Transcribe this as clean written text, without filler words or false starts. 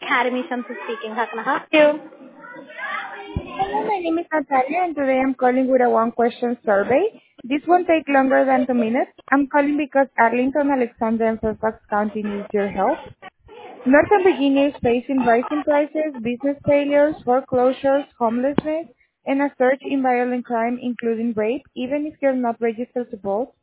Academy, Shamsu speaking. How can I help you? Hello, my name is Natalia, and today I'm calling with a one-question survey. This won't take longer than 2 minutes. I'm calling because Arlington, Alexandria, and Fairfax County needs your help. Northern Virginia is facing rising prices, business failures, foreclosures, homelessness, and a surge in violent crime, including rape. Even if you're not registered to vote,